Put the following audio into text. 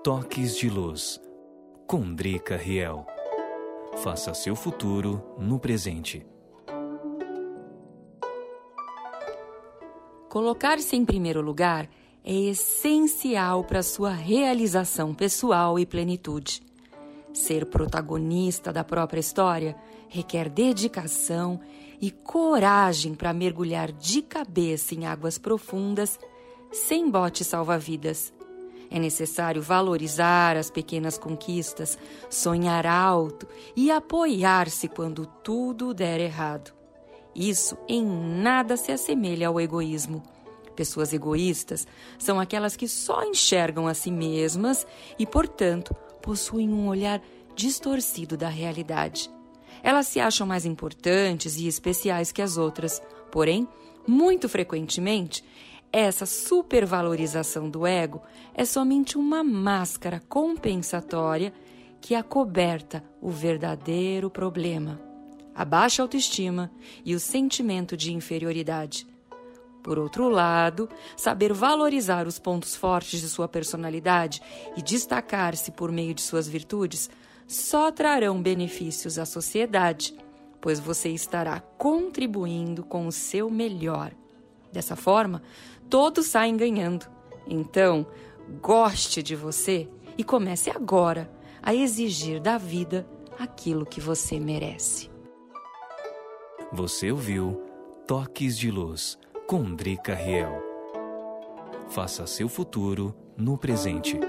Toques de Luz, com Drica Riel. Faça seu futuro no presente. Colocar-se em primeiro lugar é essencial para sua realização pessoal e plenitude. Ser protagonista da própria história requer dedicação e coragem para mergulhar de cabeça em águas profundas, sem bote salva-vidas. É necessário valorizar as pequenas conquistas, sonhar alto e apoiar-se quando tudo der errado. Isso em nada se assemelha ao egoísmo. Pessoas egoístas são aquelas que só enxergam a si mesmas e, portanto, possuem um olhar distorcido da realidade. Elas se acham mais importantes e especiais que as outras, porém, muito frequentemente, essa supervalorização do ego é somente uma máscara compensatória que acoberta o verdadeiro problema, a baixa autoestima e o sentimento de inferioridade. Por outro lado, saber valorizar os pontos fortes de sua personalidade e destacar-se por meio de suas virtudes só trarão benefícios à sociedade, pois você estará contribuindo com o seu melhor. Dessa forma, todos saem ganhando. Então, goste de você e comece agora a exigir da vida aquilo que você merece. Você ouviu Toques de Luz, com Drica Riel. Faça seu futuro no presente.